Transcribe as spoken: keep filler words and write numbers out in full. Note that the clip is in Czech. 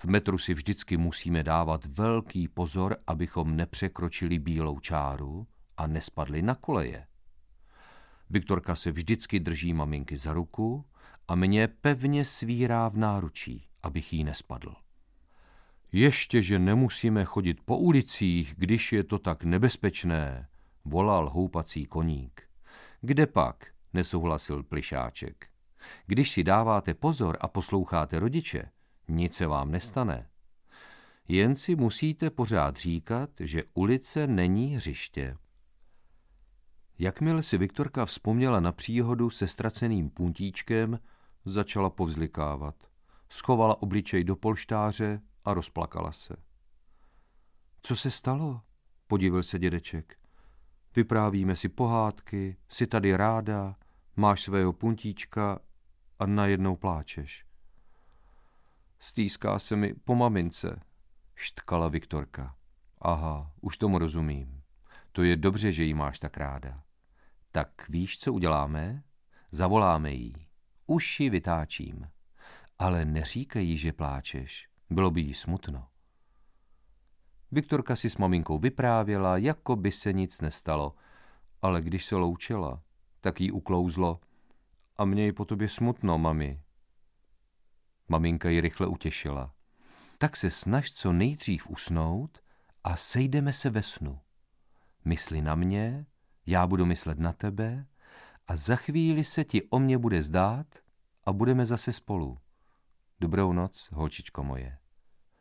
V metru si vždycky musíme dávat velký pozor, abychom nepřekročili bílou čáru a nespadli na koleje. Viktorka se vždycky drží maminky za ruku a mě pevně svírá v náručí, abych jí nespadl. Ještě, že nemusíme chodit po ulicích, když je to tak nebezpečné, volal houpací koník. Kde pak, nesouhlasil Plyšáček. Když si dáváte pozor a posloucháte rodiče, nic se vám nestane. Jen si musíte pořád říkat, že ulice není hřiště. Jakmile si Viktorka vzpomněla na příhodu se ztraceným puntíčkem, začala povzlikávat. Schovala obličej do polštáře a rozplakala se. Co se stalo? Podivil se dědeček. Vyprávíme si pohádky, jsi tady ráda, máš svého puntíčka a najednou pláčeš. Stýská se mi po mamince, štkala Viktorka. Aha, už tomu rozumím. To je dobře, že jí máš tak ráda. Tak víš, co uděláme? Zavoláme jí. Uši vytáčím. Ale neříkej jí, že pláčeš. Bylo by jí smutno. Viktorka si s maminkou vyprávěla, jako by se nic nestalo, ale když se loučila, tak jí uklouzlo. A mně je po tobě smutno, mami. Maminka ji rychle utěšila. Tak se snaž co nejdřív usnout a sejdeme se ve snu. Mysli na mě, já budu myslet na tebe a za chvíli se ti o mě bude zdát a budeme zase spolu. Dobrou noc, holčičko moje.